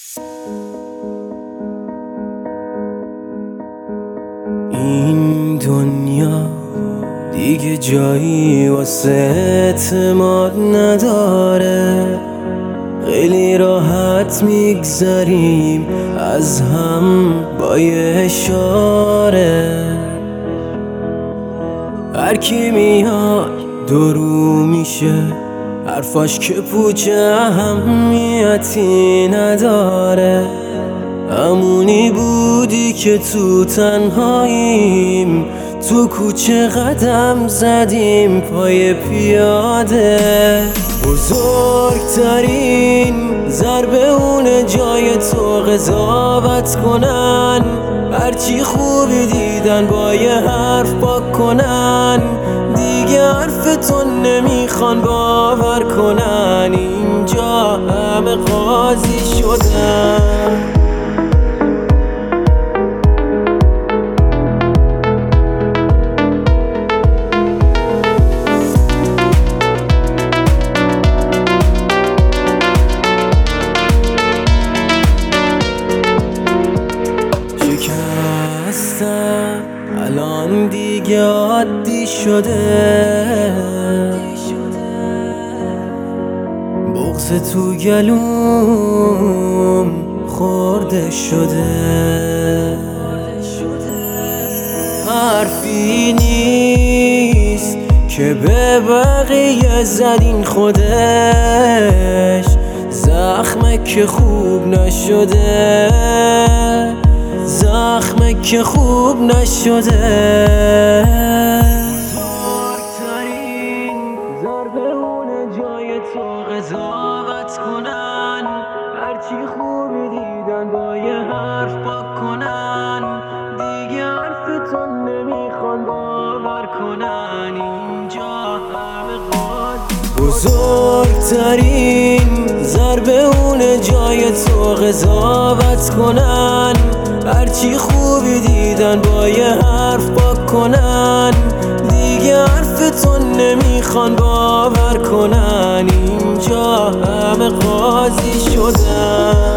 این دنیا دیگه جایی واسه اعتماد نداره، خیلی راحت میگذریم از هم با یه اشاره. هر کی میاد درو میشه، حرفاش که پوچه اهمیتی نداره. همونی بودی که تو تنهاییم، تو کوچه قدم زدیم پای پیاده. بزرگترین ضربه اونه جای تو قضاوت کنن، هرچی خوبی دیدن با یه حرف پاک کنن. دیگه حرف تو نمیخوان باور کنن، اینجا همه قاضی شدن. شکستم الان دیگه عادی شده، بغض تو گلوم خورده شده. حرفی نیست که به بقیه زدین، خودش زخمه که خوب نشده، زخمه که خوب نشده. بزرگترین ضربه اونه جای تو قضاوت کنن، هرچی خوبی دیدن با یه حرف پاک کنن. دیگه حرف تو نمیخوان باور کنن، اینجا همه قاضی. بزرگترین ضربه اونه جای تو قضاوت کنن، هرچی خوبی دیدن با یه حرف پاک کنن. دیگه حرف تو نمیخوان باور کنن، اینجا همه قاضی شدن.